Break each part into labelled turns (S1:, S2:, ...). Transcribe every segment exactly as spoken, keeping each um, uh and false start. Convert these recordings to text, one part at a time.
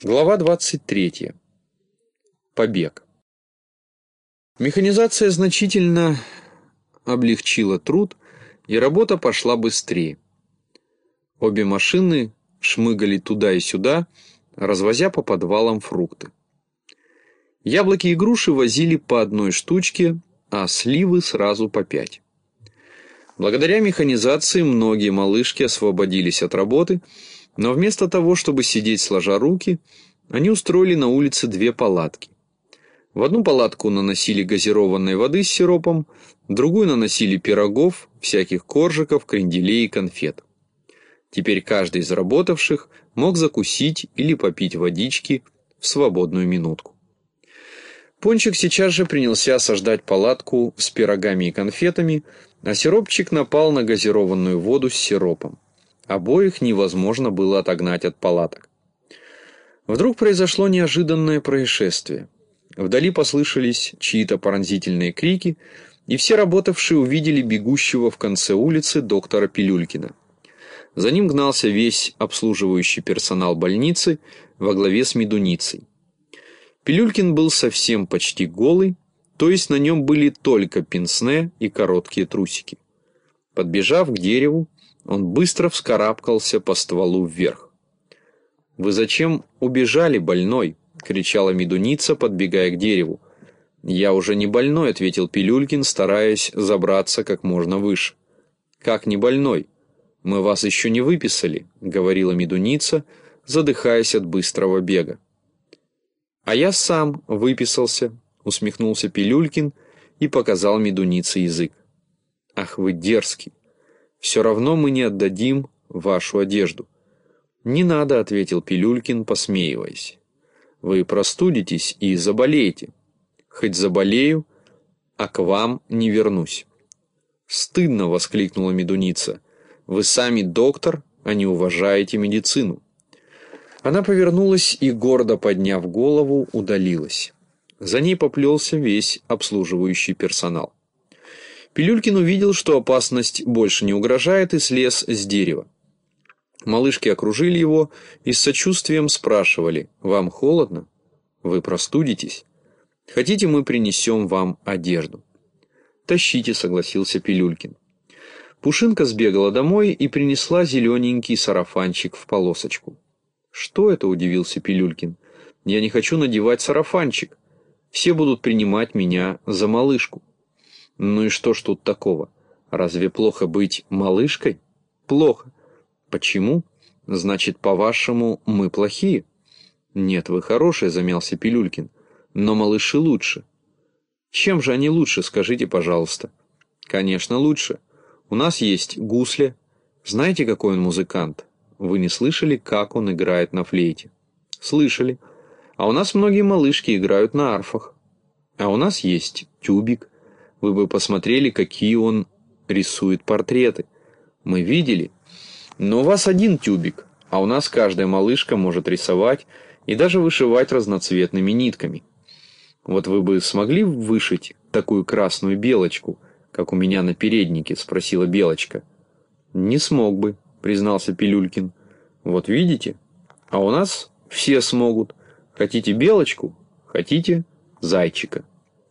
S1: Глава двадцать третья. Побег. Механизация значительно облегчила труд, и работа пошла быстрее. Обе машины шмыгали туда и сюда, развозя по подвалам фрукты. Яблоки и груши возили по одной штучке, а сливы сразу по пять. Благодаря механизации многие малышки освободились от работы, но вместо того, чтобы сидеть сложа руки, они устроили на улице две палатки. В одну палатку наносили газированной воды с сиропом, в другую наносили пирогов, всяких коржиков, кренделей и конфет. Теперь каждый из работавших мог закусить или попить водички в свободную минутку. Пончик сейчас же принялся осаждать палатку с пирогами и конфетами, а сиропчик напал на газированную воду с сиропом. Обоих невозможно было отогнать от палаток. Вдруг произошло неожиданное происшествие. Вдали послышались чьи-то пронзительные крики, и все работавшие увидели бегущего в конце улицы доктора Пилюлькина. За ним гнался весь обслуживающий персонал больницы во главе с Медуницей. Пилюлькин был совсем почти голый, то есть на нем были только пенсне и короткие трусики. Подбежав к дереву, он быстро вскарабкался по стволу вверх. «Вы зачем убежали, больной?» — кричала Медуница, подбегая к дереву. «Я уже не больной», — ответил Пилюлькин, стараясь забраться как можно выше. «Как не больной? Мы вас еще не выписали», — говорила Медуница, задыхаясь от быстрого бега. «А я сам выписался», — усмехнулся Пилюлькин и показал Медунице язык. «Ах вы дерзкий! Все равно мы не отдадим вашу одежду». «Не надо», — ответил Пилюлькин, посмеиваясь. «Вы простудитесь и заболеете. Хоть заболею, а к вам не вернусь». «Стыдно», — воскликнула Медуница. «Вы сами доктор, а не уважаете медицину». Она повернулась и, гордо подняв голову, удалилась. За ней поплелся весь обслуживающий персонал. Пилюлькин увидел, что опасность больше не угрожает, и слез с дерева. Малышки окружили его и с сочувствием спрашивали: «Вам холодно? Вы простудитесь? Хотите, мы принесем вам одежду?» «Тащите», — согласился Пилюлькин. Пушинка сбегала домой и принесла зелененький сарафанчик в полосочку. «Что это?» — удивился Пилюлькин. «Я не хочу надевать сарафанчик. Все будут принимать меня за малышку». «Ну и что ж тут такого? Разве плохо быть малышкой?» «Плохо». «Почему? Значит, по-вашему, мы плохие?» «Нет, вы хорошие», — замялся Пилюлькин. «Но малыши лучше». «Чем же они лучше, скажите, пожалуйста?» «Конечно, лучше. У нас есть Гусля. Знаете, какой он музыкант? Вы не слышали, как он играет на флейте?» «Слышали. А у нас многие малышки играют на арфах. А у нас есть Тюбик. Вы бы посмотрели, какие он рисует портреты. Мы видели. Но у вас один Тюбик, а у нас каждая малышка может рисовать и даже вышивать разноцветными нитками. Вот вы бы смогли вышить такую красную белочку, как у меня на переднике?» — спросила Белочка. «Не смог бы», — признался Пилюлькин. «Вот видите? А у нас все смогут. Хотите белочку? Хотите зайчика?»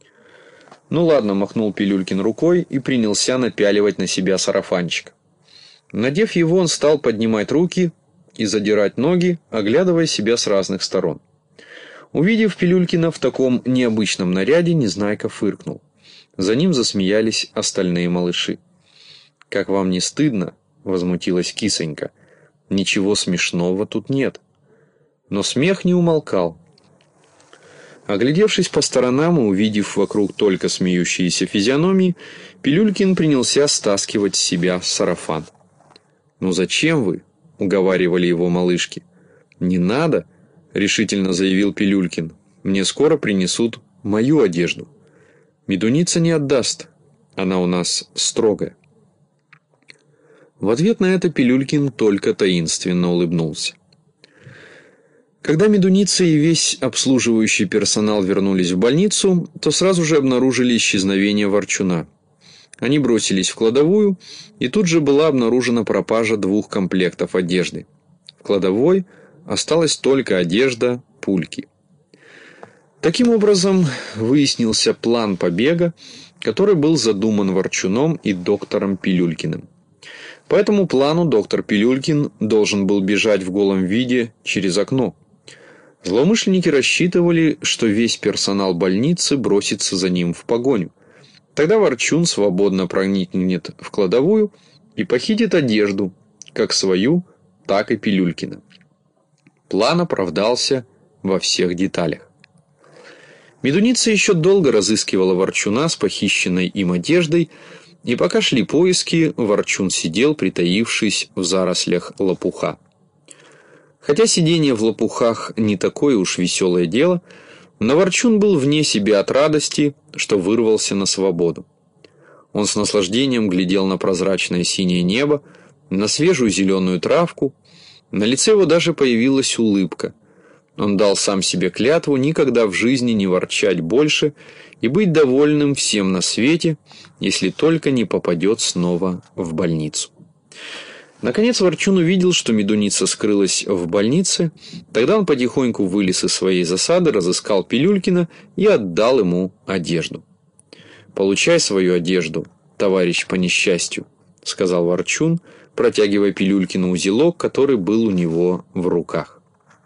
S1: «Ну ладно», — махнул Пилюлькин рукой и принялся напяливать на себя сарафанчик. Надев его, он стал поднимать руки и задирать ноги, оглядывая себя с разных сторон. Увидев Пилюлькина в таком необычном наряде, Незнайка фыркнул. За ним засмеялись остальные малыши. «Как вам не стыдно?» — возмутилась Кисонька. «Ничего смешного тут нет». Но смех не умолкал. Оглядевшись по сторонам и увидев вокруг только смеющиеся физиономии, Пилюлькин принялся стаскивать с себя сарафан. «Ну зачем вы?» — уговаривали его малышки. «Не надо», — решительно заявил Пилюлькин. «Мне скоро принесут мою одежду. Медуница не отдаст, она у нас строгая». В ответ на это Пилюлькин только таинственно улыбнулся. Когда Медуница и весь обслуживающий персонал вернулись в больницу, то сразу же обнаружили исчезновение Ворчуна. Они бросились в кладовую, и тут же была обнаружена пропажа двух комплектов одежды. В кладовой Осталась только одежда Пульки. Таким образом, выяснился план побега, который был задуман Ворчуном и доктором Пилюлькиным. По этому плану доктор Пилюлькин должен был бежать в голом виде через окно. Злоумышленники рассчитывали, что весь персонал больницы бросится за ним в погоню. Тогда Ворчун свободно проникнет в кладовую и похитит одежду, как свою, так и Пилюлькина. План оправдался во всех деталях. Медуница еще долго разыскивала Ворчуна с похищенной им одеждой, и пока шли поиски, Ворчун сидел, притаившись в зарослях лопуха. Хотя сидение в лопухах не такое уж веселое дело, но Ворчун был вне себя от радости, что вырвался на свободу. Он с наслаждением глядел на прозрачное синее небо, на свежую зеленую травку, на лице его даже появилась улыбка. Он дал сам себе клятву никогда в жизни не ворчать больше и быть довольным всем на свете, если только не попадет снова в больницу. Наконец Ворчун увидел, что Медуница скрылась в больнице. Тогда он потихоньку вылез из своей засады, разыскал Пилюлькина и отдал ему одежду. «Получай свою одежду, товарищ по несчастью», — сказал Ворчун, протягивая Пилюлькину узелок, который был у него в руках.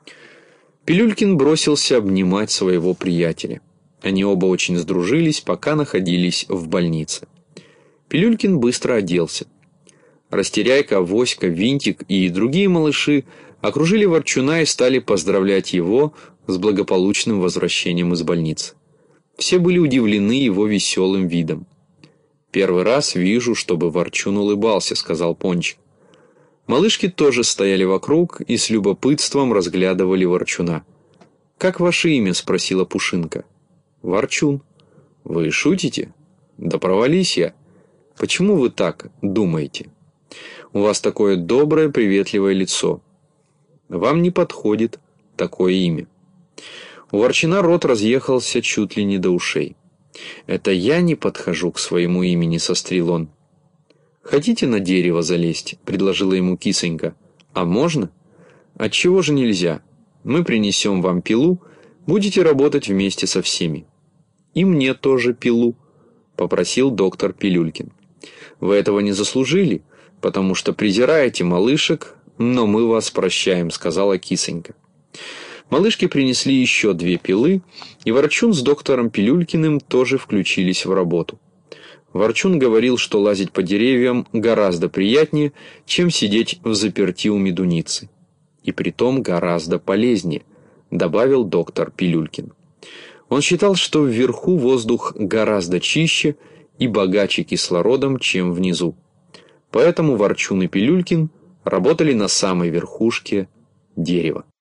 S1: Пилюлькин бросился обнимать своего приятеля. Они оба очень сдружились, пока находились в больнице. Пилюлькин быстро оделся. Растеряйка, Авоська, Винтик и другие малыши окружили Ворчуна и стали поздравлять его с благополучным возвращением из больницы. Все были удивлены его веселым видом. «Первый раз вижу, чтобы Ворчун улыбался», — сказал Пончик. Малышки тоже стояли вокруг и с любопытством разглядывали Ворчуна. «Как ваше имя?» — спросила Пушинка. «Ворчун». «Вы шутите?» «Да провались я». «Почему вы так думаете? У вас такое доброе, приветливое лицо. Вам не подходит такое имя». У Ворчуна рот разъехался чуть ли не до ушей. «Это я не подхожу к своему имени», — сострил он. «Хотите на дерево залезть?» — предложила ему кисонька. «А можно?» «Отчего же нельзя? Мы принесем вам пилу, будете работать вместе со всеми». «И мне тоже пилу», — попросил доктор Пилюлькин. «Вы этого не заслужили, потому что презираете малышек, но мы вас прощаем», — сказала кисонька. Малышки принесли еще две пилы, и Ворчун с доктором Пилюлькиным тоже включились в работу. Ворчун говорил, что лазить по деревьям гораздо приятнее, чем сидеть взаперти у Медуницы. И притом гораздо полезнее, добавил доктор Пилюлькин. Он считал, что вверху воздух гораздо чище и богаче кислородом, чем внизу. Поэтому Ворчун и Пилюлькин работали на самой верхушке дерева.